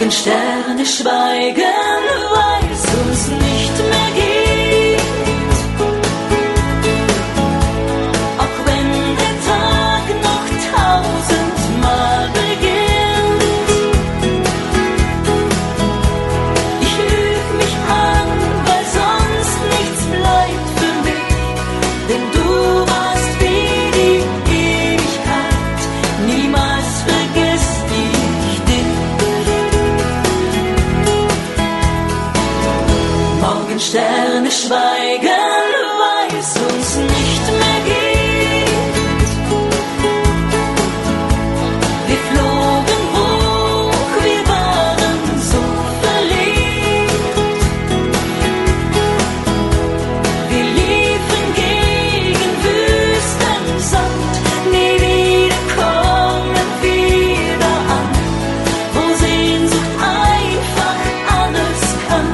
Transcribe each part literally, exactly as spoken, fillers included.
Morgensterne schweigen, weil es uns nicht mehr gibt. Auch wenn der Tag noch tausendmal beginnt. Ich lüg mich an, weil sonst nichts bleibt für mich, denn du warst wie die Ewigkeit, niemals vergiss ich dich. Morgensterne schweigen, weil es uns nicht mehr gibt. Wir flogen hoch, wir waren so verliebt. Wir liefen gegen Wüstensand, nie wieder kommen wieder an, wo Sehnsucht einfach alles kann.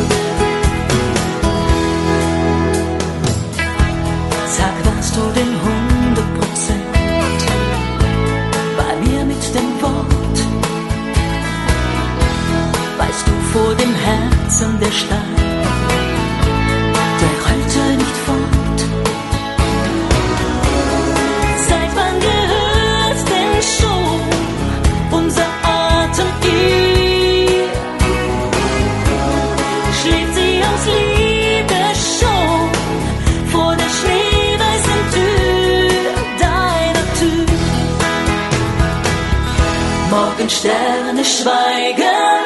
Sag, warst du denn hundert Prozent bei mir mit dem Wort? Weißt du, vor dem Herzen der Stein, der rollte nicht fort. Seit wann gehört denn schon unser Atem ihr? Schlägt sie aus Liebe schon vor der schneeweißen Tür deiner Tür? Morgensterne schweigen,